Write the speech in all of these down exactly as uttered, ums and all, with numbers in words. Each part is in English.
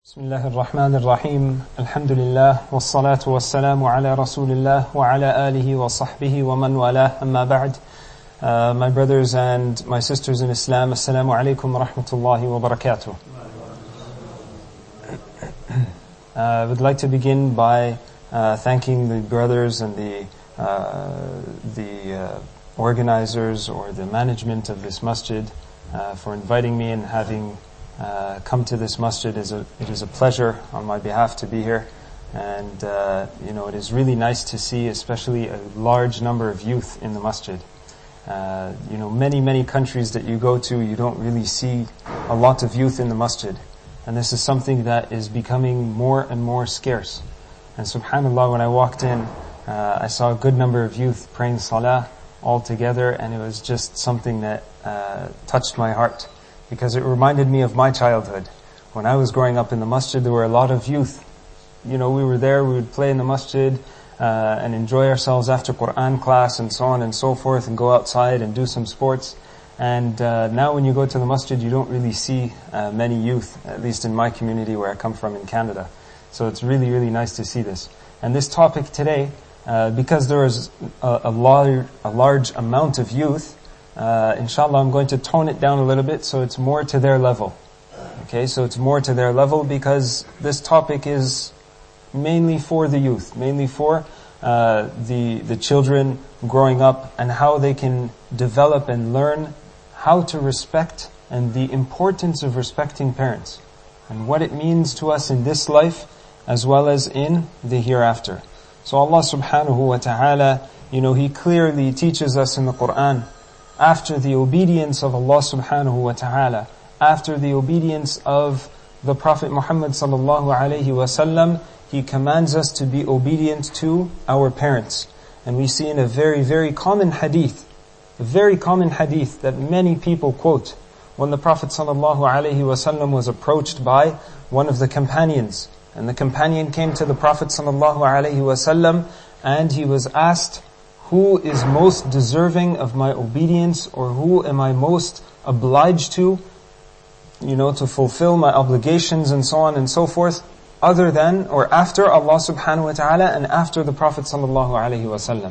بسم الله الرحمن الرحيم الحمد لله والصلاة والسلام على رسول الله وعلى آله وصحبه ومن والاه أما بعد. uh, My brothers and my sisters in Islam, Assalamu alaikum wa rahmatullahi wa barakatuh. uh, I would like to begin by uh, thanking the brothers and the uh, the uh, organizers or the management of this masjid uh, for inviting me and having Uh, come to this masjid. Is a, it is a pleasure on my behalf to be here, and uh, you know it is really nice to see, especially a large number of youth in the masjid. Uh, you know, many many countries that you go to, you don't really see a lot of youth in the masjid, and this is something that is becoming more and more scarce. And subhanallah, when I walked in, uh, I saw a good number of youth praying salah all together, and it was just something that uh, touched my heart. Because it reminded me of my childhood. When I was growing up in the masjid, there were a lot of youth. You know, we were there, we would play in the masjid, uh, and enjoy ourselves after Quran class and so on and so forth, and go outside and do some sports. And uh, now when you go to the masjid, you don't really see uh, many youth, at least in my community where I come from in Canada. So it's really, really nice to see this. And this topic today, uh, because there is a, a, large, a large amount of youth, Uh, inshallah, I'm going to tone it down a little bit so it's more to their level. Okay, so it's more to their level because this topic is mainly for the youth, mainly for uh, the the children growing up and how they can develop and learn how to respect and the importance of respecting parents and what it means to us in this life as well as in the hereafter. So Allah subhanahu wa ta'ala, you know, He clearly teaches us in the Quran, after the obedience of Allah subhanahu wa ta'ala, after the obedience of the Prophet Muhammad sallallahu alayhi wa sallam, He commands us to be obedient to our parents. And we see in a very, very common hadith, a very common hadith that many people quote, when the Prophet sallallahu alayhi wa sallam was approached by one of the companions. And the companion came to the Prophet sallallahu alayhi wa sallam and he was asked, who is most deserving of my obedience, or who am I most obliged to, you know, to fulfill my obligations and so on and so forth, other than or after Allah subhanahu wa ta'ala and after the Prophet sallallahu alaihi wasallam.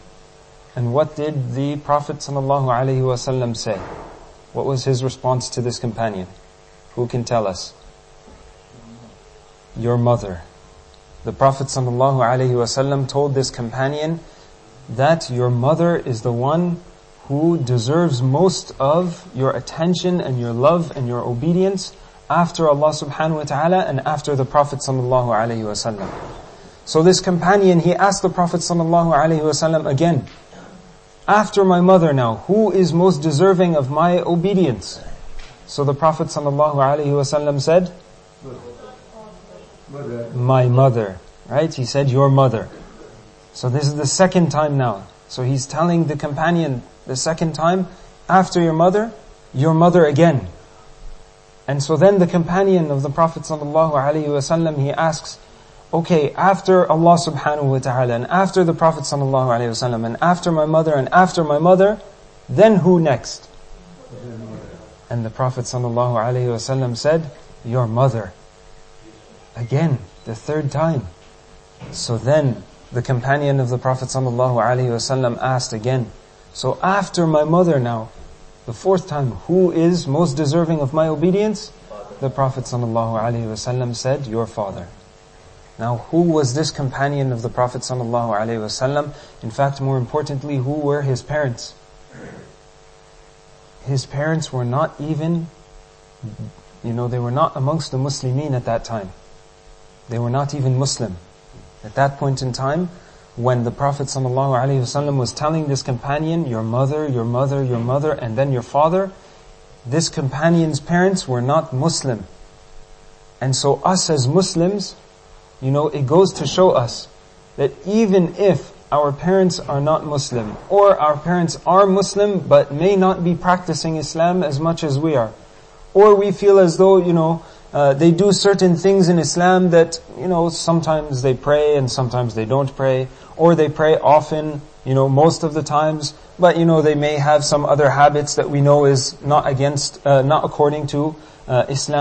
And what did the Prophet sallallahu alaihi wasallam say? What was his response to this companion? Who can tell us? Your mother. The Prophet sallallahu alaihi wasallam told this companion that your mother is the one who deserves most of your attention and your love and your obedience after Allah subhanahu wa ta'ala and after the Prophet sallallahu alaihi wasallam. So this companion, he asked the Prophet sallallahu alaihi wasallam again, after my mother now, who is most deserving of my obedience? So the Prophet sallallahu alaihi wasallam said, my mother. Right? He said, your mother. So this is the second time now. So he's telling the companion the second time, after your mother, your mother again. And so then the companion of the Prophet sallallahu alaihi wasallam, he asks, okay, after Allah subhanahu wa ta'ala and after the Prophet sallallahu alaihi wasallam and after my mother and after my mother, then who next? And the Prophet sallallahu alaihi wasallam said, your mother. Again, the third time. So then the companion of the Prophet sallallahu alaihi wasallam asked again, so after my mother now, the fourth time, who is most deserving of my obedience? The Prophet sallallahu alaihi wasallam said, your father. Now, who was this companion of the Prophet sallallahu alaihi wasallam? In fact, more importantly, who were his parents? His parents were not even, you know, they were not amongst the Muslimin at that time. They were not even Muslim. At that point in time, when the Prophet sallallahu alaihi wasallam was telling this companion, your mother, your mother, your mother, and then your father, this companion's parents were not Muslim. And so us as Muslims, you know, it goes to show us that even if our parents are not Muslim, or our parents are Muslim but may not be practicing Islam as much as we are, or we feel as though, you know, Uh, they do certain things in Islam that, you know, sometimes they pray and sometimes they don't pray, or they pray often, you know, most of the times, but, you know, they may have some other habits that we know is not against, uh, not according to uh, Islam.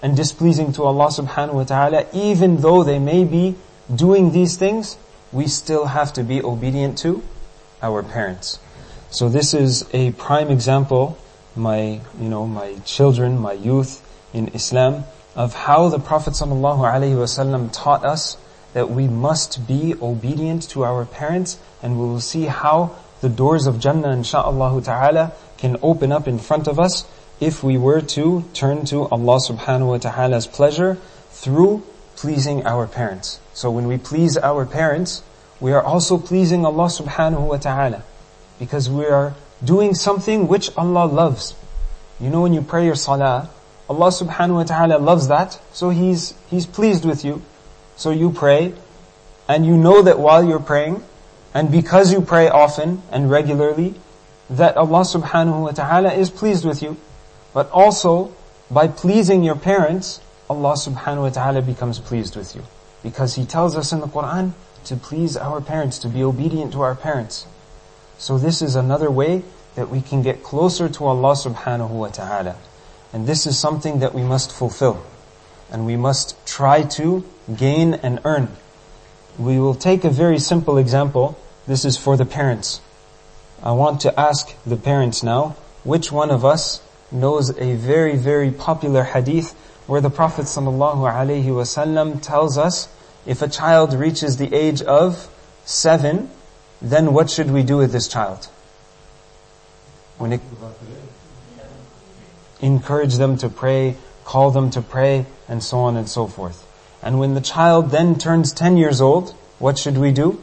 and displeasing to Allah subhanahu wa ta'ala, even though they may be doing these things, we still have to be obedient to our parents. So this is a prime example, my, you know, my children, my youth in Islam, of how the Prophet sallallahu alaihi wasallam taught us that we must be obedient to our parents, and we will see how the doors of Jannah, insha'Allah ta'ala, can open up in front of us if we were to turn to Allah subhanahu wa ta'ala's pleasure through pleasing our parents. So when we please our parents, we are also pleasing Allah subhanahu wa ta'ala, because we are doing something which Allah loves. You know, when you pray your salah, Allah subhanahu wa ta'ala loves that, so He's He's pleased with you. So you pray, and you know that while you're praying, and because you pray often and regularly, that Allah subhanahu wa ta'ala is pleased with you. But also, by pleasing your parents, Allah subhanahu wa ta'ala becomes pleased with you. Because He tells us in the Qur'an to please our parents, to be obedient to our parents. So this is another way that we can get closer to Allah subhanahu wa ta'ala. And this is something that we must fulfill. And we must try to gain and earn. We will take a very simple example. This is for the parents. I want to ask the parents now, which one of us knows a very, very popular hadith where the Prophet sallallahu alaihi wasallam tells us, if a child reaches the age of seven, then what should we do with this child? When it, encourage them to pray, call them to pray, and so on and so forth. And when the child then turns ten years old, what should we do?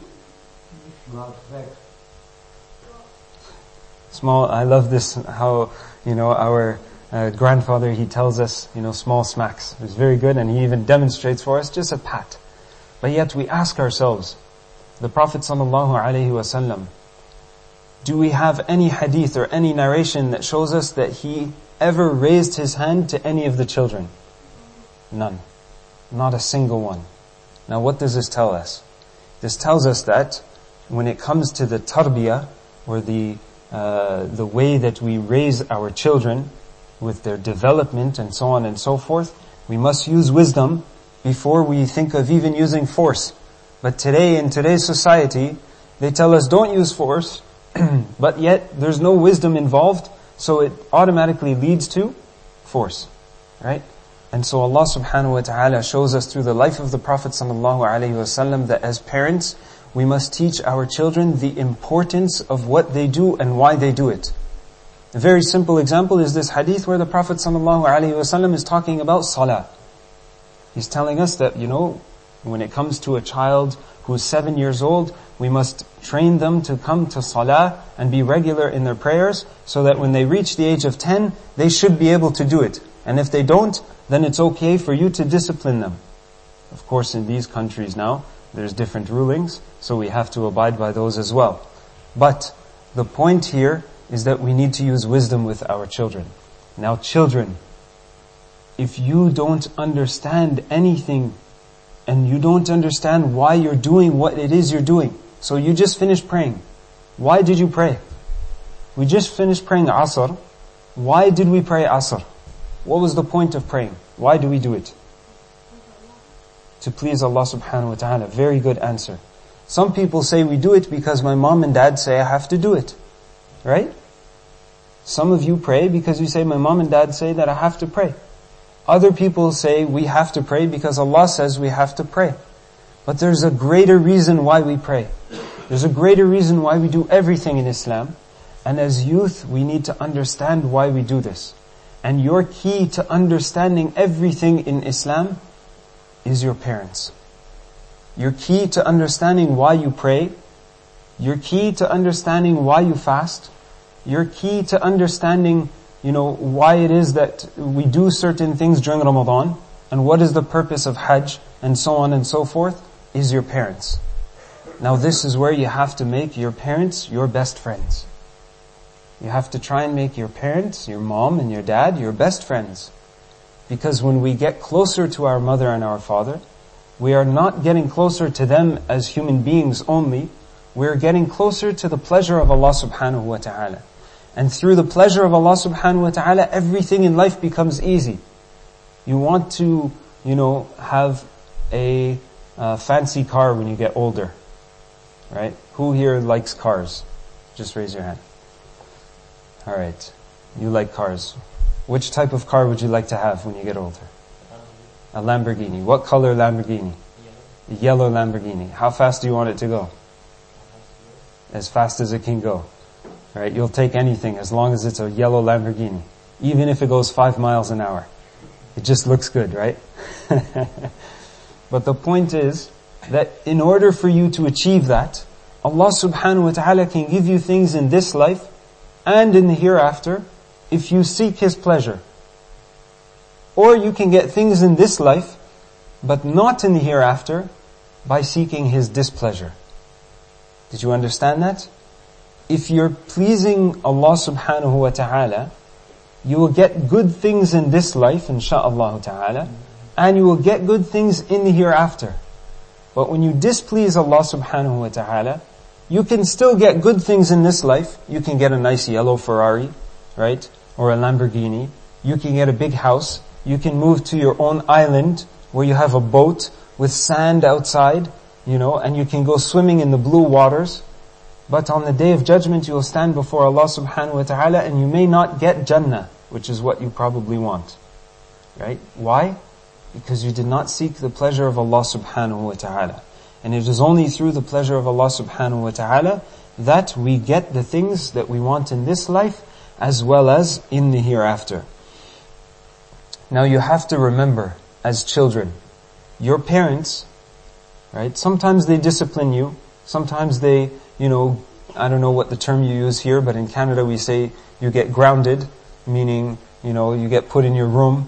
Small, I love this, how, you know, our uh, grandfather, he tells us, you know, small smacks. It's very good, and he even demonstrates for us just a pat. But yet we ask ourselves, the Prophet sallallahu alaihi wasallam, do we have any hadith or any narration that shows us that he ever raised his hand to any of the children? None. Not a single one. Now what does this tell us? This tells us that when it comes to the tarbiyah, or the uh, the way that we raise our children with their development and so on and so forth, we must use wisdom before we think of even using force. But today, in today's society, they tell us don't use force, but yet there's no wisdom involved, so it automatically leads to force. Right? And so Allah subhanahu wa ta'ala shows us through the life of the Prophet sallallahu alaihi wasallam that as parents, we must teach our children the importance of what they do and why they do it. A very simple example is this hadith where the Prophet sallallahu alaihi wasallam is talking about salah. He's telling us that, you know, when it comes to a child who's seven years old, we must train them to come to salah and be regular in their prayers, so that when they reach the age of ten, they should be able to do it. And if they don't, then it's okay for you to discipline them. Of course, in these countries now, there's different rulings, so we have to abide by those as well. But the point here is that we need to use wisdom with our children. Now children, if you don't understand anything, and you don't understand why you're doing what it is you're doing, so you just finished praying. Why did you pray? We just finished praying Asr. Why did we pray Asr? What was the point of praying? Why do we do it? To please Allah subhanahu wa ta'ala. Very good answer. Some people say we do it because my mom and dad say I have to do it. Right? Some of you pray because you say my mom and dad say that I have to pray. Other people say we have to pray because Allah says we have to pray. But there's a greater reason why we pray. There's a greater reason why we do everything in Islam. And as youth, we need to understand why we do this. And your key to understanding everything in Islam is your parents. Your key to understanding why you pray, your key to understanding why you fast, your key to understanding, you know, why it is that we do certain things during Ramadan, and what is the purpose of Hajj, and so on and so forth, is your parents. Now this is where you have to make your parents your best friends. You have to try and make your parents, your mom and your dad, your best friends. Because when we get closer to our mother and our father, we are not getting closer to them as human beings only, we're getting closer to the pleasure of Allah subhanahu wa ta'ala. And through the pleasure of Allah subhanahu wa ta'ala, everything in life becomes easy. You want to, you know, have a uh, fancy car when you get older, right? Who here likes cars? Just raise your hand. All right. You like cars. Which type of car would you like to have when you get older? A Lamborghini. What color Lamborghini? Yellow. Yellow Lamborghini. How fast do you want it to go? As fast as it can go. Right? You'll take anything as long as it's a yellow Lamborghini. Even if it goes five miles an hour. It just looks good, right? But the point is that in order for you to achieve that, Allah subhanahu wa ta'ala can give you things in this life and in the hereafter if you seek His pleasure. Or you can get things in this life, but not in the hereafter, by seeking His displeasure. Did you understand that? If you're pleasing Allah subhanahu wa ta'ala, you will get good things in this life, insha'Allah ta'ala, and you will get good things in the hereafter. But when you displease Allah subhanahu wa ta'ala, you can still get good things in this life. You can get a nice yellow Ferrari, right? Or a Lamborghini. You can get a big house. You can move to your own island where you have a boat with sand outside, you know, and you can go swimming in the blue waters. But on the Day of Judgment, you will stand before Allah subhanahu wa ta'ala and you may not get Jannah, which is what you probably want. Right? Why? Because you did not seek the pleasure of Allah subhanahu wa ta'ala. And it is only through the pleasure of Allah subhanahu wa ta'ala that we get the things that we want in this life as well as in the hereafter. Now you have to remember, as children, your parents, right? Sometimes they discipline you. Sometimes they, you know, I don't know what the term you use here, but in Canada we say you get grounded, meaning, you know, you get put in your room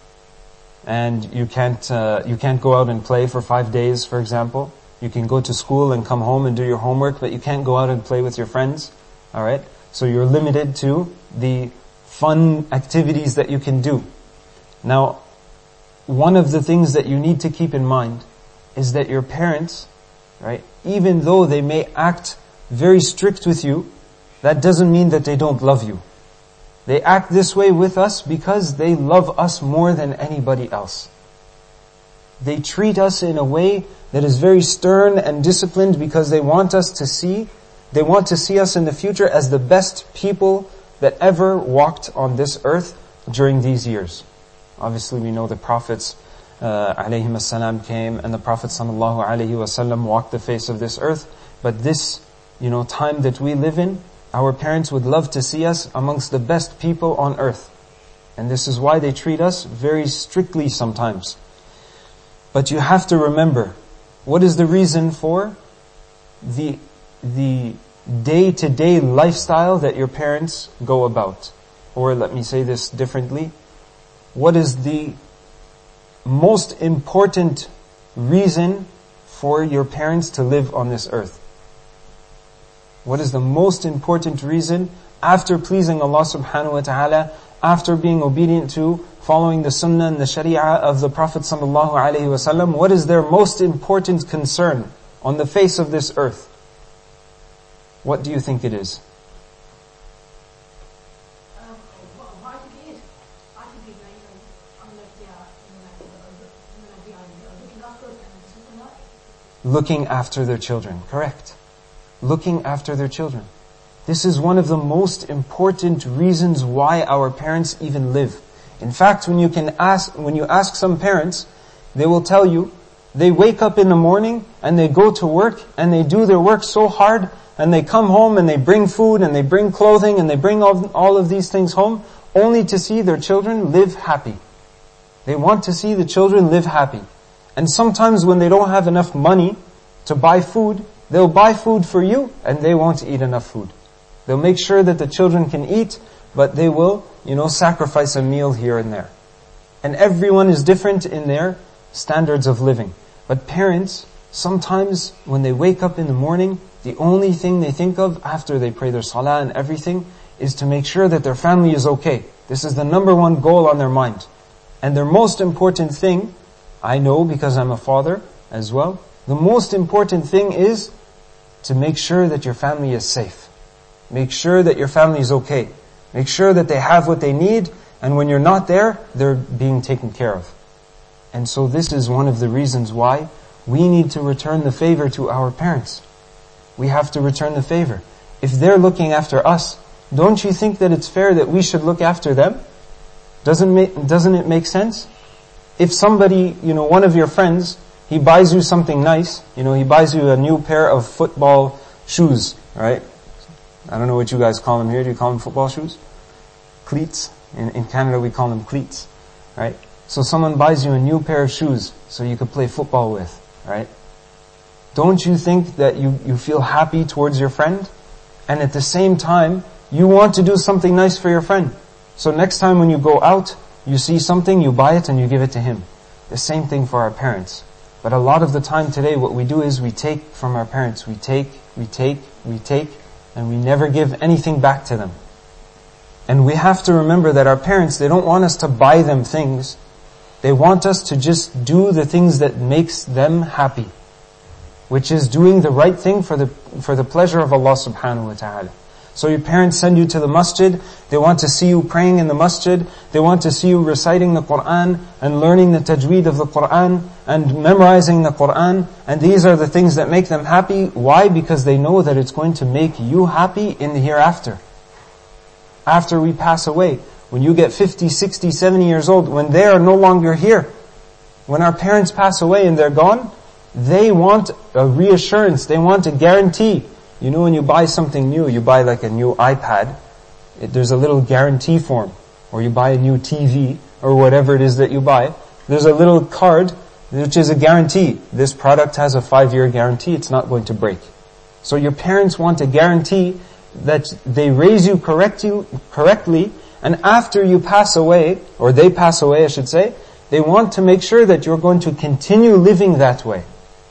and you can't, uh, you can't go out and play for five days, for example. You can go to school and come home and do your homework, but you can't go out and play with your friends. Alright? So you're limited to the fun activities that you can do. Now, one of the things that you need to keep in mind is that your parents, right, even though they may act very strict with you, that doesn't mean that they don't love you. They act this way with us because they love us more than anybody else. They treat us in a way that is very stern and disciplined because they want us to see, they want to see us in the future as the best people that ever walked on this earth during these years. Obviously we know the prophets, uh, alayhim as-salam came and the Prophet sallallahu alayhi wasallam walked the face of this earth. But this, you know, time that we live in, our parents would love to see us amongst the best people on earth. And this is why they treat us very strictly sometimes. But you have to remember, what is the reason for the, the day-to-day lifestyle that your parents go about? Or let me say this differently. What is the most important reason for your parents to live on this earth? What is the most important reason after pleasing Allah subhanahu wa ta'ala, after being obedient to, following the sunnah and the sharia of the Prophet sallallahu alaihi wasallam? What is their most important concern on the face of this earth? What do you think it is? Looking after their children, correct. Looking after their children. This is one of the most important reasons why our parents even live. In fact, when you can ask, when you ask some parents, they will tell you, they wake up in the morning and they go to work and they do their work so hard and they come home and they bring food and they bring clothing and they bring all, all of these things home only to see their children live happy. They want to see the children live happy. And sometimes when they don't have enough money to buy food, they'll buy food for you and they won't eat enough food. They'll make sure that the children can eat, but they will, you know, sacrifice a meal here and there. And everyone is different in their standards of living. But parents, sometimes when they wake up in the morning, the only thing they think of after they pray their salah and everything is to make sure that their family is okay. This is the number one goal on their mind. And their most important thing, I know because I'm a father as well, the most important thing is to make sure that your family is safe. Make sure that your family is okay. Make sure that they have what they need And when you're not there, they're being taken care of. And so this is one of the reasons why we need to return the favor to our parents. We have to return the favor. If they're looking after us, don't you think that it's fair that we should look after them? Doesn't make, doesn't it make sense? If somebody, you know, one of your friends, he buys you something nice, you know, he buys you a new pair of football shoes, right? I don't know what you guys call them here. Do you call them football shoes? Cleats. In, in Canada we call them cleats, right? So someone buys you a new pair of shoes so you could play football with, right? Don't you think that you, you feel happy towards your friend? And at the same time, you want to do something nice for your friend. So next time when you go out, you see something, you buy it and you give it to him. The same thing for our parents. But a lot of the time today, what we do is we take from our parents. We take, we take, we take, and we never give anything back to them. And we have to remember that our parents, they don't want us to buy them things. They want us to just do the things that makes them happy, which is doing the right thing for the for the pleasure of Allah subhanahu wa ta'ala. So your parents send you to the masjid, they want to see you praying in the masjid, they want to see you reciting the Qur'an and learning the tajweed of the Qur'an and memorizing the Qur'an, and these are the things that make them happy. Why? Because they know that it's going to make you happy in the hereafter. After we pass away, when you get fifty, sixty, seventy years old, when they are no longer here, when our parents pass away and they're gone, they want a reassurance, they want a guarantee. You know, when you buy something new, you buy like a new iPad, it, there's a little guarantee form. Or you buy a new T V, or whatever it is that you buy, there's a little card which is a guarantee. This product has a five-year guarantee, it's not going to break. So your parents want a guarantee that they raise you correctly, correctly, and after you pass away, or they pass away I should say, they want to make sure that you're going to continue living that way.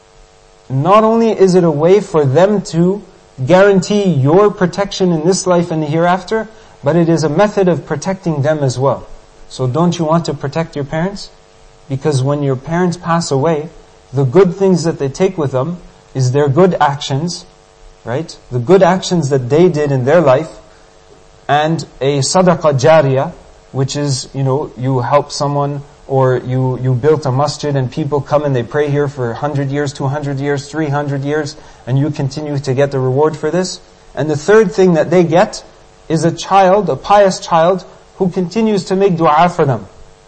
Not only is it a way for them to guarantee your protection in this life and the hereafter, but it is a method of protecting them as well. So don't you want to protect your parents? Because when your parents pass away, the good things that they take with them is their good actions, right? The good actions that they did in their life, and a sadaqah jariyah, which is, you know, you help someone, or you, you built a masjid and people come and they pray here for one hundred years, two hundred years, three hundred years, and you continue to get the reward for this. And the third thing that they get is a child, a pious child, who continues to make dua for them.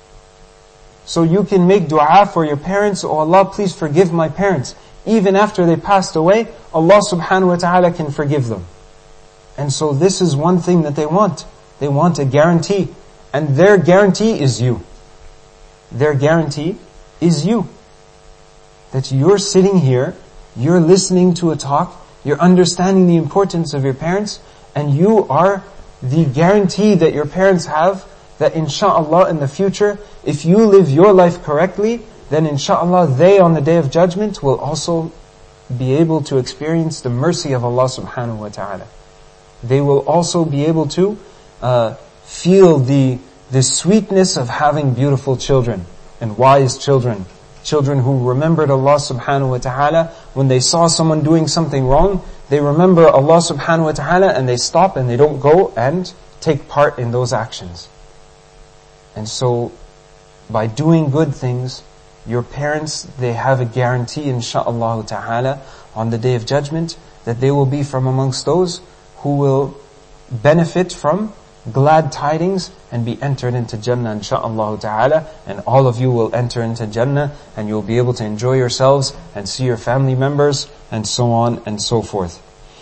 So you can make dua for your parents, oh Allah, please forgive my parents. Even after they passed away, Allah subhanahu wa ta'ala can forgive them. And so this is one thing that they want. They want a guarantee. And their guarantee is you. Their guarantee is you. That you're sitting here, you're listening to a talk, you're understanding the importance of your parents, and you are the guarantee that your parents have that insha'Allah in the future, if you live your life correctly, then insha'Allah they on the Day of Judgment will also be able to experience the mercy of Allah subhanahu wa ta'ala. They will also be able to uh, feel the the sweetness of having beautiful children and wise children. Children who remembered Allah subhanahu wa ta'ala. When they saw someone doing something wrong, they remember Allah subhanahu wa ta'ala and they stop and they don't go and take part in those actions. And so, by doing good things, your parents, they have a guarantee insha'Allah ta'ala on the Day of Judgment that they will be from amongst those who will benefit from glad tidings and be entered into Jannah insha'Allah ta'ala, and all of you will enter into Jannah and you'll be able to enjoy yourselves and see your family members and so on and so forth.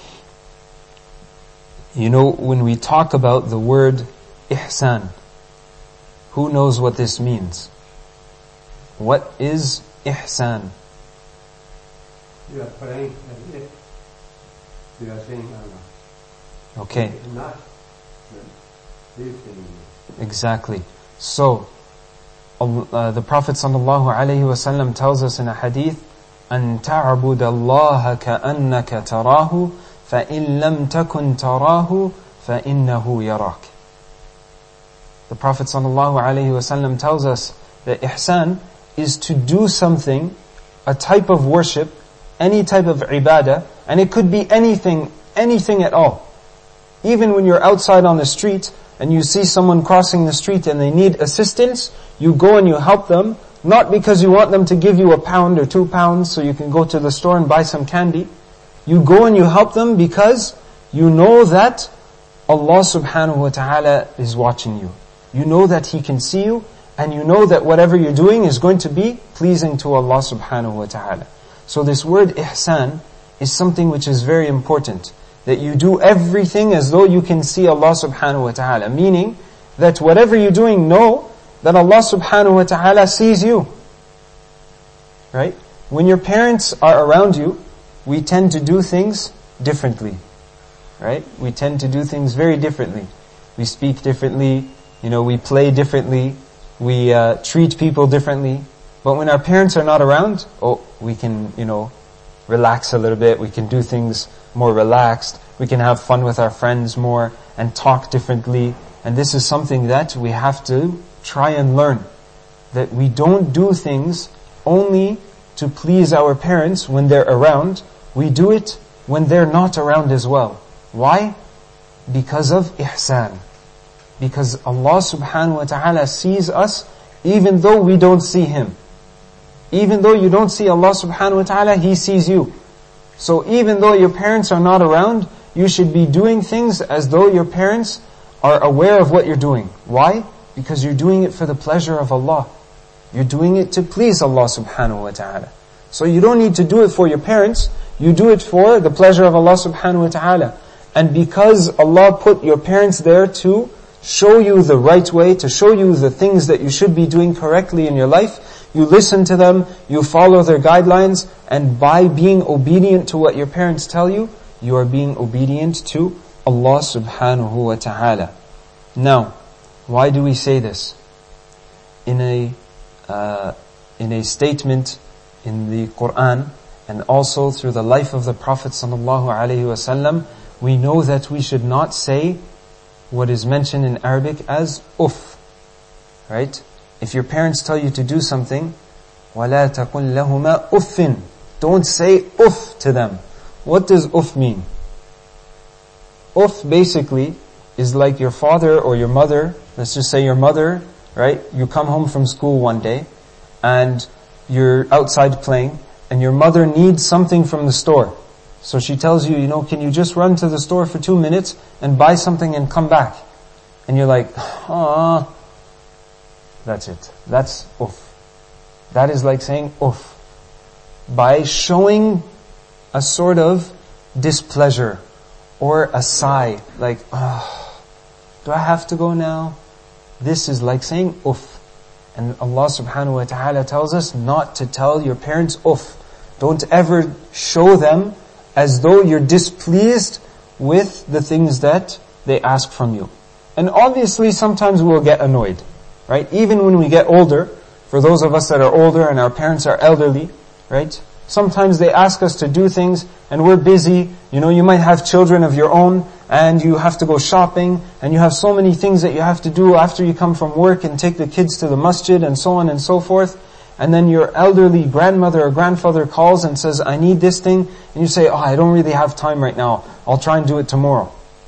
You know, when we talk about the word ihsan, who knows what this means? What is ihsan? You are praying and it, you are saying Allah. Okay. Not Exactly. So, uh, the Prophet sallallahu alaihi wasallam tells us in a hadith, أن تعبد الله كأنك تراه فإن لم تكن تراه فإنه يراك. The Prophet sallallahu alaihi wasallam tells us that ihsan is to do something, a type of worship, any type of ibadah, and it could be anything, anything at all. Even when you're outside on the street, and you see someone crossing the street and they need assistance, you go and you help them, not because you want them to give you a pound or two pounds so you can go to the store and buy some candy. You go and you help them because you know that Allah subhanahu wa ta'ala is watching you. You know that He can see you, and you know that whatever you're doing is going to be pleasing to Allah subhanahu wa ta'ala. So this word ihsan is something which is very important. That you do everything as though you can see Allah subhanahu wa ta'ala. Meaning that whatever you're doing, know that Allah subhanahu wa ta'ala sees you. Right? When your parents are around you, we tend to do things differently. Right? We tend to do things very differently. We speak differently, you know, we play differently, we uh, treat people differently. But when our parents are not around, oh, we can, you know, relax a little bit, we can do things more relaxed, we can have fun with our friends more, and talk differently. And this is something that we have to try and learn. That we don't do things only to please our parents when they're around, we do it when they're not around as well. Why? Because of ihsan. Because Allah subhanahu wa ta'ala sees us even though we don't see Him. Even though you don't see Allah subhanahu wa ta'ala, He sees you. So even though your parents are not around, you should be doing things as though your parents are aware of what you're doing. Why? Because you're doing it for the pleasure of Allah. You're doing it to please Allah subhanahu wa ta'ala. So you don't need to do it for your parents, you do it for the pleasure of Allah subhanahu wa ta'ala. And because Allah put your parents there to show you the right way, to show you the things that you should be doing correctly in your life, you listen to them, you follow their guidelines, and by being obedient to what your parents tell you, you are being obedient to Allah subhanahu wa ta'ala. Now, why do we say this? In a, uh, in a statement in the Quran, and also through the life of the Prophet sallallahu alaihi wasallam, we know that we should not say what is mentioned in Arabic as uff. Right? If your parents tell you to do something, وَلَا تَقُلْ لَهُمَا أُفٍّ, don't say uff to them. What does uff mean? Uff basically is like your father or your mother, let's just say your mother, right? You come home from school one day, and you're outside playing, and your mother needs something from the store. So she tells you, you know, can you just run to the store for two minutes and buy something and come back? And you're like, ah, that's it. That's uff. That is like saying uff. By showing a sort of displeasure or a sigh, like, ah, do I have to go now? This is like saying uff. And Allah subhanahu wa ta'ala tells us not to tell your parents uff. Don't ever show them as though you're displeased with the things that they ask from you. And obviously sometimes we'll get annoyed, right? Even when we get older, for those of us that are older and our parents are elderly, right? Sometimes they ask us to do things and we're busy. You know, you might have children of your own and you have to go shopping and you have so many things that you have to do after you come from work and take the kids to the masjid and so on and so forth. And then your elderly grandmother or grandfather calls and says, I need this thing. And you say, oh, I don't really have time right now. I'll try and do it tomorrow.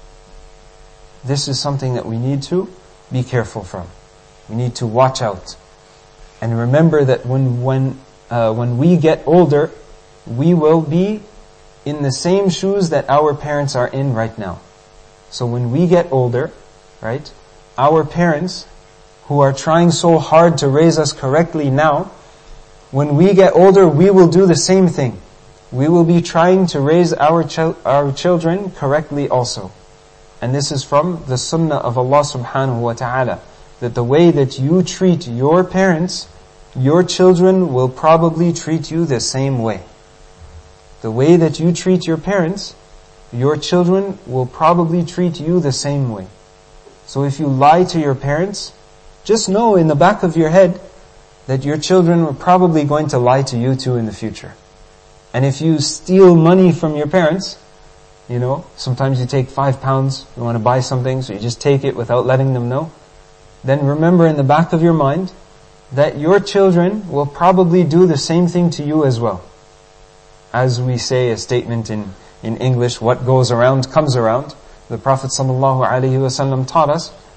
This is something that we need to be careful from. We need to watch out. And remember that when, when, uh, when we get older, we will be in the same shoes that our parents are in right now. So when we get older, right, our parents who are trying so hard to raise us correctly now, when we get older, we will do the same thing. We will be trying to raise our ch- our children correctly also. And this is from the sunnah of Allah subhanahu wa ta'ala, that the way that you treat your parents, your children will probably treat you the same way. The way that you treat your parents, your children will probably treat you the same way. So if you lie to your parents, just know in the back of your head that your children are probably going to lie to you too in the future. And if you steal money from your parents, you know, sometimes you take five pounds, you want to buy something, so you just take it without letting them know, then remember in the back of your mind that your children will probably do the same thing to you as well. As we say a statement in, in English, what goes around comes around. The Prophet sallallahu alaihi wasallam taught us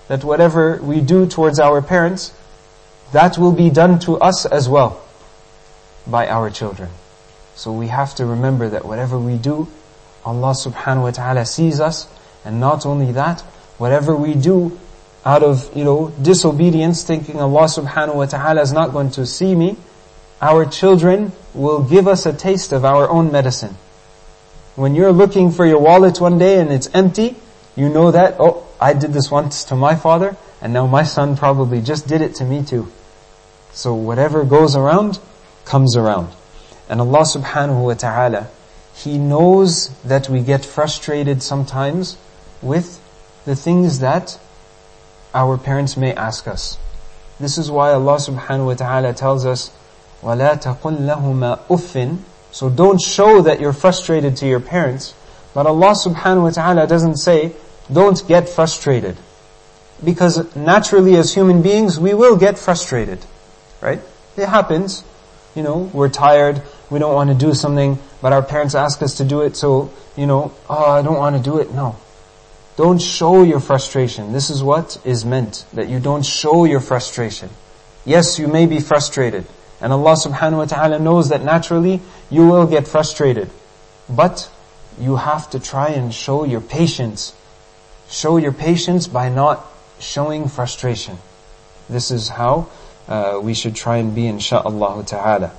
that whatever we do towards our parents, that will be done to us as well by our children. So we have to remember that whatever we do, Allah subhanahu wa ta'ala sees us, and not only that, whatever we do out of, you know, disobedience, thinking Allah subhanahu wa ta'ala is not going to see me, our children will give us a taste of our own medicine. When you're looking for your wallet one day and it's empty, you know that, oh, I did this once to my father, and now my son probably just did it to me too. So whatever goes around, comes around. And Allah subhanahu wa ta'ala, He knows that we get frustrated sometimes with the things that our parents may ask us. This is why Allah subhanahu wa ta'ala tells us, وَلَا تَقُلْ لَهُمَا أُفٍّ. So don't show that you're frustrated to your parents. But Allah subhanahu wa ta'ala doesn't say, don't get frustrated. Because naturally as human beings, we will get frustrated. Right? It happens. You know, we're tired, we don't want to do something, but our parents ask us to do it, so, you know, oh, I don't want to do it. No. Don't show your frustration. This is what is meant, that you don't show your frustration. Yes, you may be frustrated. And Allah subhanahu wa ta'ala knows that naturally you will get frustrated. But you have to try and show your patience. Show your patience by not showing frustration. This is how uh, we should try and be, insha'Allah ta'ala.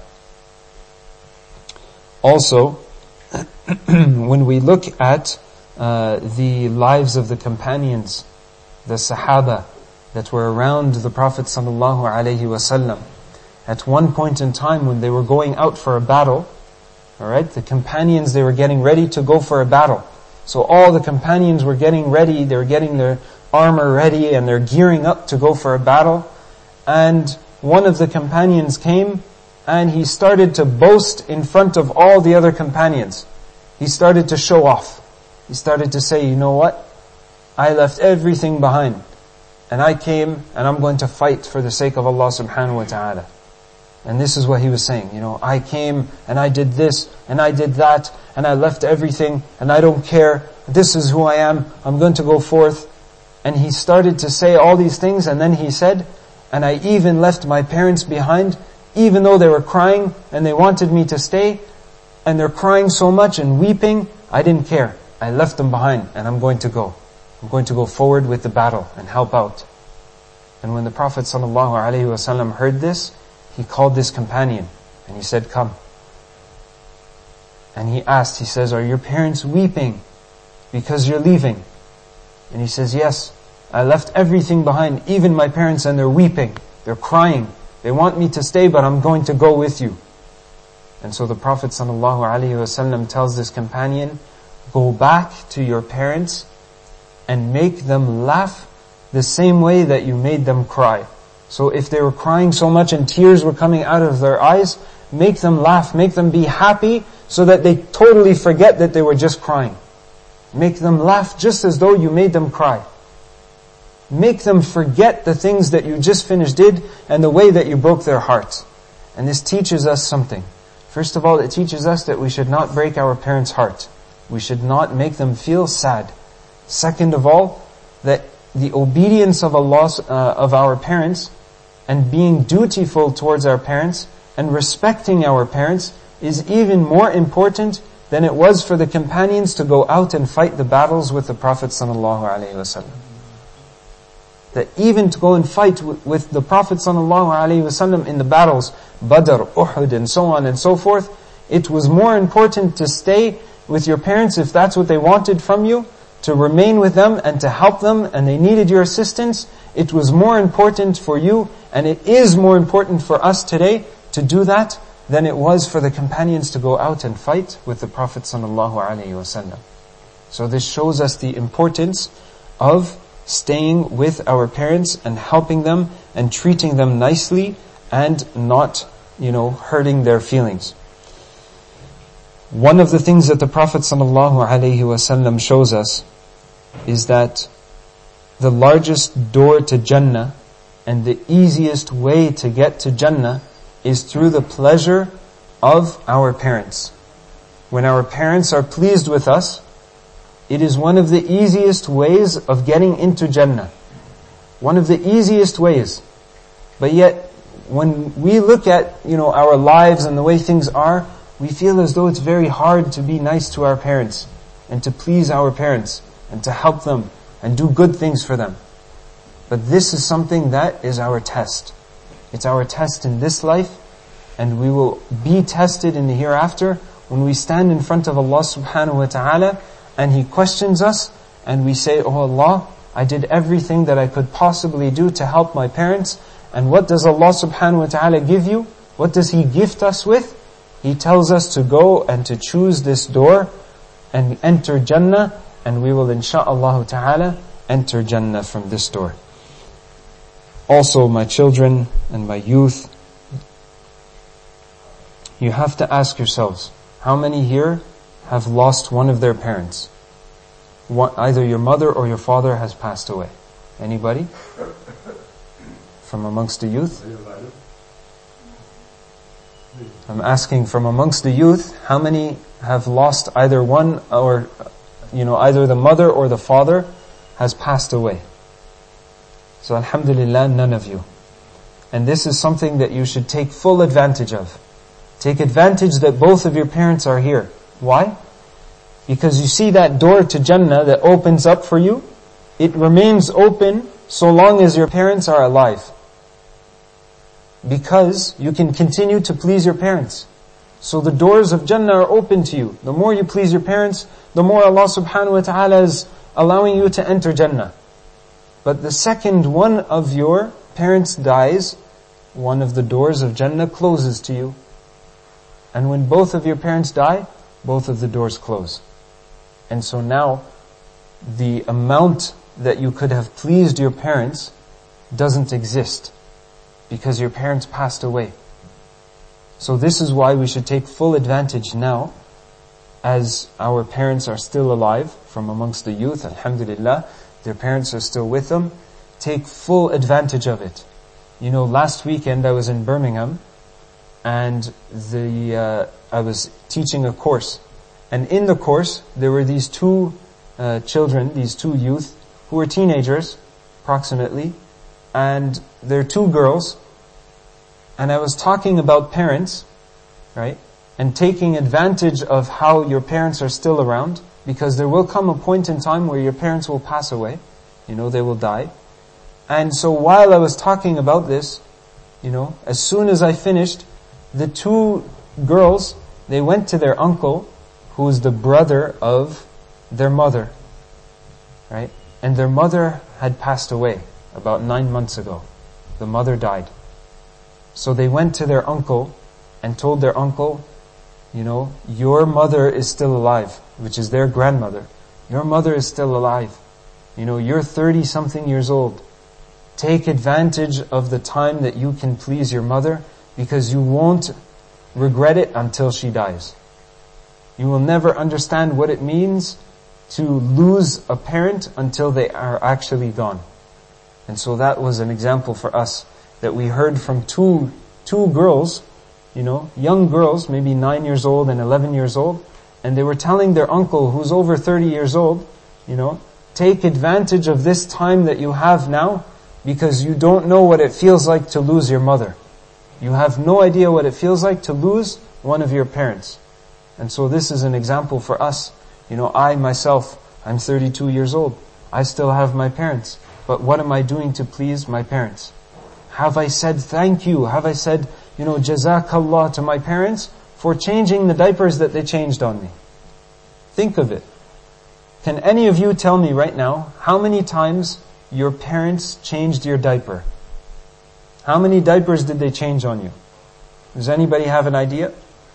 Also, when we look at uh, the lives of the companions, the Sahaba that were around the Prophet sallallahu alaihi wasallam, at one point in time when they were going out for a battle, alright, the companions, they were getting ready to go for a battle. So all the companions were getting ready, they were getting their armor ready, and they're gearing up to go for a battle. And one of the companions came, and he started to boast in front of all the other companions. He started to show off. He started to say, you know what? I left everything behind. And I came, and I'm going to fight for the sake of Allah subhanahu wa ta'ala. And this is what he was saying, you know, I came and I did this and I did that and I left everything and I don't care. This is who I am. I'm going to go forth. And he started to say all these things, and then he said, and I even left my parents behind, even though they were crying and they wanted me to stay, and they're crying so much and weeping, I didn't care. I left them behind and I'm going to go. I'm going to go forward with the battle and help out. And when the Prophet sallallahu alaihi wasallam heard this, he called this companion and he said, come. And he asked, he says, are your parents weeping because you're leaving? And he says, yes, I left everything behind, even my parents, and they're weeping. They're crying. They want me to stay, but I'm going to go with you. And so the Prophet sallallahu alaihi wasallam tells this companion, go back to your parents and make them laugh the same way that you made them cry. So if they were crying so much and tears were coming out of their eyes, make them laugh, make them be happy so that they totally forget that they were just crying. Make them laugh just as though you made them cry. Make them forget the things that you just finished did and the way that you broke their hearts. And this teaches us something. First of all, it teaches us that we should not break our parents' heart. We should not make them feel sad. Second of all, that the obedience of Allah, uh, of our parents, and being dutiful towards our parents and respecting our parents is even more important than it was for the companions to go out and fight the battles with the Prophet sallallahu alaihi wasallam. That even to go and fight with the Prophet sallallahu alaihi wasallam in the battles, Badr, Uhud, and so on and so forth, it was more important to stay with your parents if that's what they wanted from you, to remain with them and to help them, and they needed your assistance. It was more important for you, and it is more important for us today to do that than it was for the companions to go out and fight with the Prophet sallallahu alaihi wasallam. So this shows us the importance of staying with our parents and helping them and treating them nicely and not, you know, hurting their feelings. One of the things that the Prophet sallallahu alaihi wasallam shows us is that the largest door to Jannah and the easiest way to get to Jannah is through the pleasure of our parents. When our parents are pleased with us, it is one of the easiest ways of getting into Jannah. One of the easiest ways. But yet, when we look at, you know, our lives and the way things are, we feel as though it's very hard to be nice to our parents and to please our parents and to help them and do good things for them. But this is something that is our test. It's our test in this life, and we will be tested in the hereafter when we stand in front of Allah subhanahu wa ta'ala and He questions us and we say, "Oh Allah, I did everything that I could possibly do to help my parents." And what does Allah subhanahu wa ta'ala give you? What does He gift us with? He tells us to go and to choose this door and enter Jannah, and we will insha'Allah ta'ala enter Jannah from this door. Also, my children and my youth, you have to ask yourselves, how many here have lost one of their parents? One, either your mother or your father has passed away. Anybody? From amongst the youth? I'm asking from amongst the youth, how many have lost either one or, you know, either the mother or the father has passed away? So alhamdulillah, none of you. And this is something that you should take full advantage of. Take advantage that both of your parents are here. Why? Because you see that door to Jannah that opens up for you, it remains open so long as your parents are alive. Because you can continue to please your parents. So the doors of Jannah are open to you. The more you please your parents, the more Allah subhanahu wa ta'ala is allowing you to enter Jannah. But the second one of your parents dies, one of the doors of Jannah closes to you. And when both of your parents die, both of the doors close. And so now, the amount that you could have pleased your parents doesn't exist, because your parents passed away. So this is why we should take full advantage now, as our parents are still alive from amongst the youth, alhamdulillah, their parents are still with them. Take full advantage of it. You know, last weekend I was in Birmingham, and the uh, I was teaching a course. And in the course, there were these two uh, children, these two youth, who were teenagers, approximately, and they're two girls. And I was talking about parents, right? And taking advantage of how your parents are still around, because there will come a point in time where your parents will pass away. You know, they will die. And so while I was talking about this, you know, as soon as I finished, the two girls, they went to their uncle, who is the brother of their mother, right? And their mother had passed away about nine months ago. The mother died. So they went to their uncle and told their uncle, you know, your mother is still alive, which is their grandmother. Your mother is still alive. You know, you're thirty something years old. Take advantage of the time that you can please your mother, because you won't regret it until she dies. You will never understand what it means to lose a parent until they are actually gone. And so that was an example for us, that we heard from two, two girls, you know, young girls, maybe nine years old and eleven years old, and they were telling their uncle, who's over thirty years old, you know, take advantage of this time that you have now, because you don't know what it feels like to lose your mother. You have no idea what it feels like to lose one of your parents. And so this is an example for us. You know, I myself, I'm thirty-two years old. I still have my parents. But what am I doing to please my parents? Have I said thank you? Have I said, you know, jazakallah to my parents for changing the diapers that they changed on me? Think of it. Can any of you tell me right now how many times your parents changed your diaper? How many diapers did they change on you? Does anybody have an idea?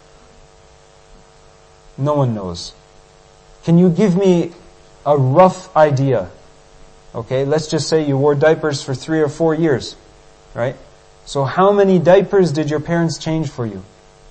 No one knows. Can you give me a rough idea? Okay, let's just say you wore diapers for three or four years, right? So how many diapers did your parents change for you?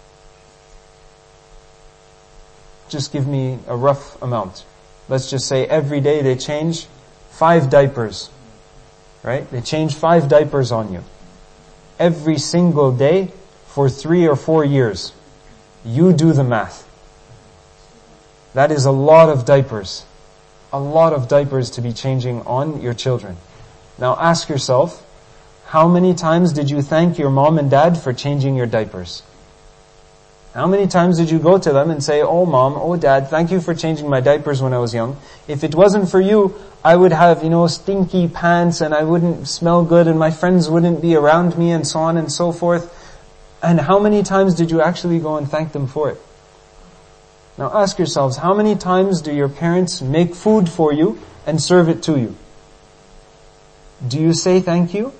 Just give me a rough amount. Let's just say every day they change five diapers, right? They change five diapers on you. Every single day for three or four years. You do the math. That is a lot of diapers. A lot of diapers to be changing on your children. Now ask yourself, how many times did you thank your mom and dad for changing your diapers? How many times did you go to them and say, oh mom, oh dad, thank you for changing my diapers when I was young. If it wasn't for you, I would have, you know, stinky pants and I wouldn't smell good and my friends wouldn't be around me and so on and so forth. And how many times did you actually go and thank them for it? Now ask yourselves, how many times do your parents make food for you and serve it to you? Do you say thank you?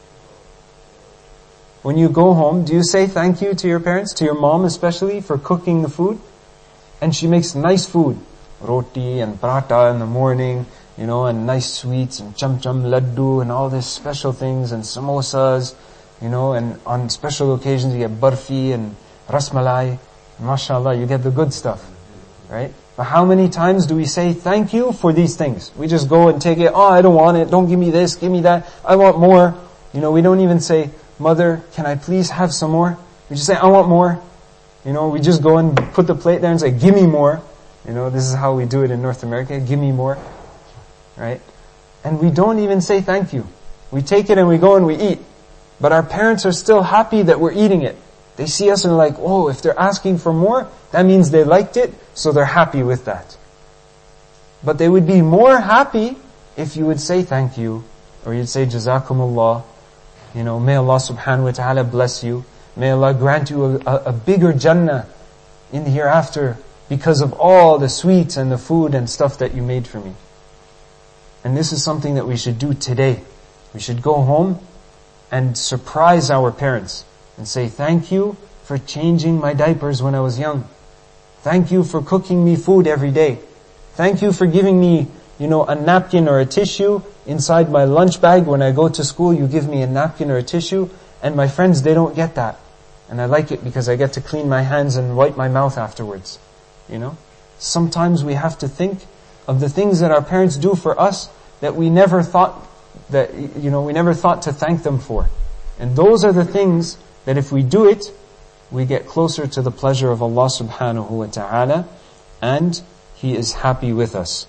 When you go home, do you say thank you to your parents, to your mom especially, for cooking the food? And she makes nice food, roti and paratha in the morning, you know, and nice sweets and cham cham laddu and all these special things and samosas, you know, and on special occasions you get barfi and rasmalai. MashaAllah, you get the good stuff, right? But how many times do we say thank you for these things? We just go and take it, oh, I don't want it, don't give me this, give me that, I want more. You know, we don't even say, Mother, can I please have some more? We just say, I want more. You know, we just go and put the plate there and say, give me more. You know, this is how we do it in North America, give me more. Right? And we don't even say thank you. We take it and we go and we eat. But our parents are still happy that we're eating it. They see us and they're like, oh, if they're asking for more, that means they liked it, so they're happy with that. But they would be more happy if you would say thank you, or you'd say Jazakumullah. You know, may Allah subhanahu wa ta'ala bless you. May Allah grant you a, a, a bigger Jannah in the hereafter because of all the sweets and the food and stuff that you made for me. And this is something that we should do today. We should go home and surprise our parents and say, thank you for changing my diapers when I was young. Thank you for cooking me food every day. Thank you for giving me, you know, a napkin or a tissue inside my lunch bag. When I go to school, you give me a napkin or a tissue. And my friends, they don't get that. And I like it because I get to clean my hands and wipe my mouth afterwards. You know? Sometimes we have to think of the things that our parents do for us that we never thought that, you know, we never thought to thank them for. And those are the things that if we do it, we get closer to the pleasure of Allah subhanahu wa ta'ala, and He is happy with us.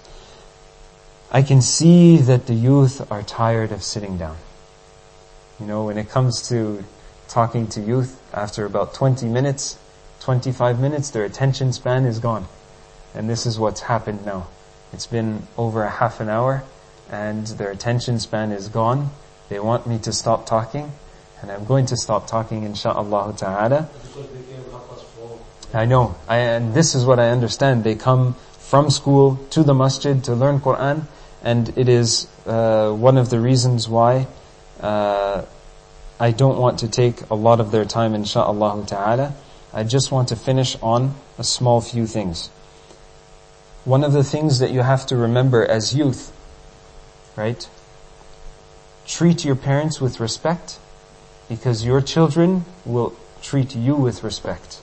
I can see that the youth are tired of sitting down. You know, when it comes to talking to youth, after about twenty minutes, twenty-five minutes, their attention span is gone. And this is what's happened now. It's been over a half an hour, and their attention span is gone. They want me to stop talking, and I'm going to stop talking, insha'Allah ta'ala. I know, I, and this is what I understand. They come from school to the masjid to learn Qur'an, and it is uh, one of the reasons why uh, I don't want to take a lot of their time, insha'Allah ta'ala. I just want to finish on a small few things. One of the things that you have to remember as youth, right? Treat your parents with respect, because your children will treat you with respect.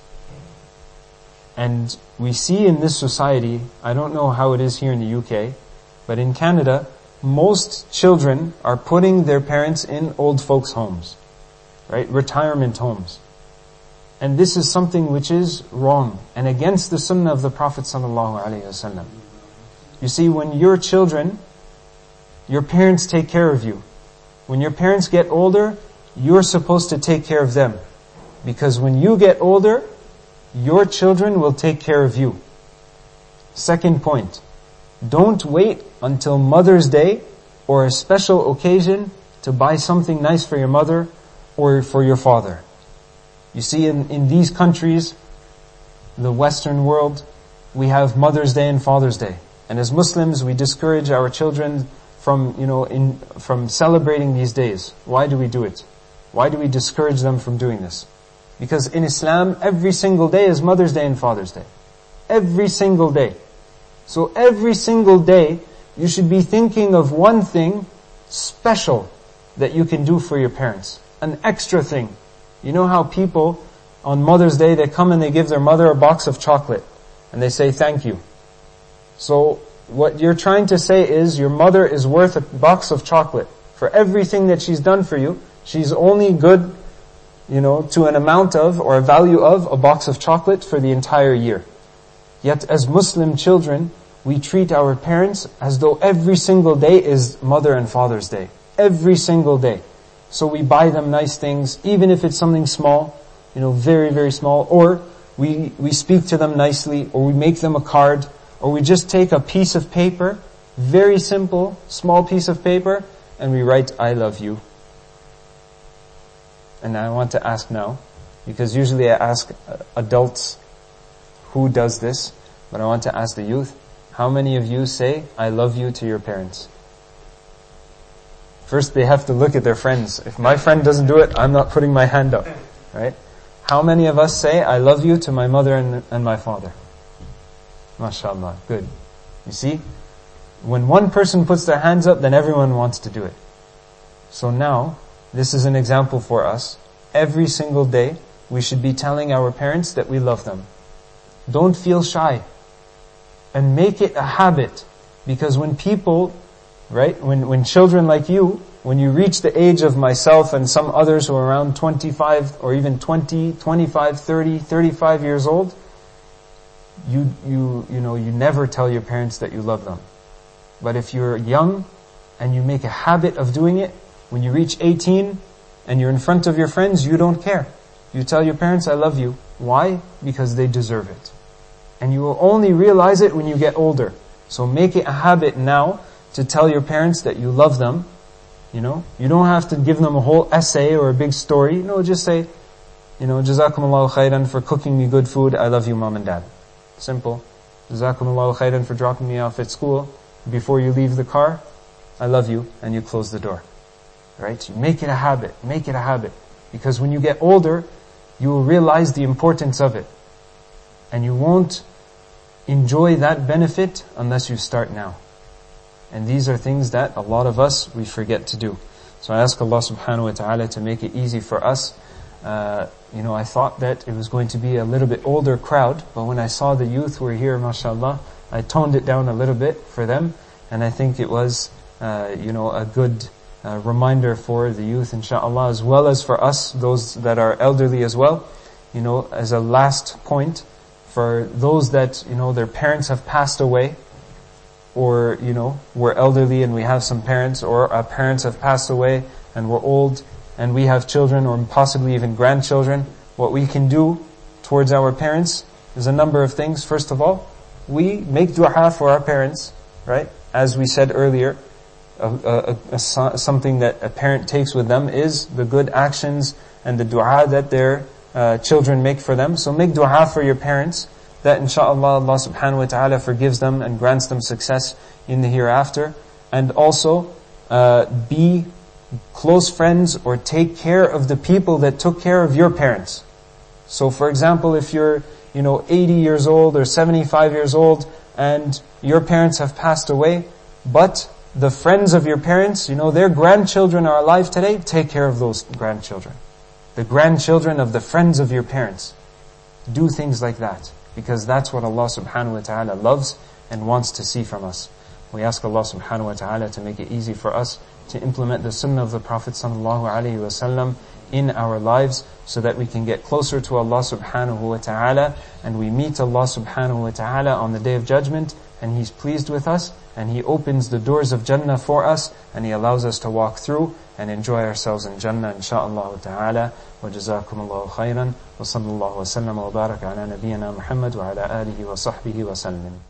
And we see in this society, I don't know how it is here in the U K, but in Canada, most children are putting their parents in old folks' homes, right? Retirement homes. And this is something which is wrong and against the sunnah of the Prophet sallallahu alaihi wasallam. You see, when your children, your parents take care of you. When your parents get older, you're supposed to take care of them. Because when you get older, your children will take care of you. Second point, don't wait until Mother's Day or a special occasion to buy something nice for your mother or for your father. You see, in, in these countries, the Western world, we have Mother's Day and Father's Day. And as Muslims, we discourage our children from, you know, in, from celebrating these days. Why do we do it? Why do we discourage them from doing this? Because in Islam, every single day is Mother's Day and Father's Day. Every single day. So every single day, you should be thinking of one thing special that you can do for your parents. An extra thing. You know how people, on Mother's Day, they come and they give their mother a box of chocolate. And they say, thank you. So, what you're trying to say is, your mother is worth a box of chocolate. For everything that she's done for you, she's only good, you know, to an amount of, or a value of, a box of chocolate for the entire year. Yet as Muslim children, we treat our parents as though every single day is Mother and Father's Day. every single day. So we buy them nice things, even if it's something small, you know, very, very small, or we, we speak to them nicely, or we make them a card, or we just take a piece of paper, very simple, small piece of paper, and we write, I love you. And I want to ask now, because usually I ask adults who does this, but I want to ask the youth, how many of you say, I love you to your parents? First they have to look at their friends. If my friend doesn't do it, I'm not putting my hand up, right? How many of us say, I love you to my mother and, and my father? MashaAllah, good. You see, when one person puts their hands up, then everyone wants to do it. So now, this is an example for us. Every single day, we should be telling our parents that we love them. Don't feel shy. And make it a habit. Because when people, right, when, when children like you, when you reach the age of myself and some others who are around twenty-five or even twenty, twenty-five, thirty, thirty-five years old, you, you, you know, you never tell your parents that you love them. But if you're young and you make a habit of doing it, when you reach eighteen and you're in front of your friends, you don't care. You tell your parents, I love you. Why? Because they deserve it. And you will only realize it when you get older. So make it a habit now to tell your parents that you love them. You know, you don't have to give them a whole essay or a big story. No, just say, you know, Jazakumullahu khairan for cooking me good food. I love you, mom and dad. Simple. Jazakumullahu khairan for dropping me off at school. Before you leave the car, I love you, and you close the door. Right? You make it a habit. Make it a habit. Because when you get older, you will realize the importance of it. And you won't enjoy that benefit unless you start now. And these are things that a lot of us, we forget to do. So I ask Allah subhanahu wa ta'ala to make it easy for us. Uh, you know, I thought that it was going to be a little bit older crowd, but when I saw the youth who were here, mashallah, I toned it down a little bit for them. And I think it was, uh, you know, a good uh, reminder for the youth, inshallah, as well as for us, those that are elderly as well. You know, as a last point, for those that, you know, their parents have passed away, or, you know, we're elderly and we have some parents, or our parents have passed away and we're old and we have children or possibly even grandchildren, what we can do towards our parents is a number of things. First of all, we make dua for our parents, right? As we said earlier, a, a, a, a, something that a parent takes with them is the good actions and the dua that their uh, children make for them. So make dua for your parents, that inshaAllah Allah subhanahu wa ta'ala forgives them and grants them success in the hereafter. And also, uh, be close friends or take care of the people that took care of your parents. So for example, if you're, you know, eighty years old or seventy-five years old and your parents have passed away, but the friends of your parents, you know, their grandchildren are alive today, take care of those grandchildren. The grandchildren of the friends of your parents. Do things like that. Because that's what Allah subhanahu wa ta'ala loves and wants to see from us. We ask Allah subhanahu wa ta'ala to make it easy for us to implement the sunnah of the Prophet sallallahu alaihi wasallam in our lives, so that we can get closer to Allah subhanahu wa ta'ala, and we meet Allah subhanahu wa ta'ala on the Day of Judgment, and He's pleased with us, and He opens the doors of Jannah for us, and He allows us to walk through and enjoy ourselves in Jannah, insha'Allah ta'ala. وجزاكم الله خيرا وصلى الله وسلم وبارك على نبينا محمد وعلى آله وصحبه وسلم.